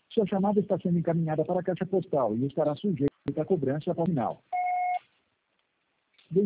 Sua chamada está sendo encaminhada para a caixa postal e estará sujeita à cobrança após o final.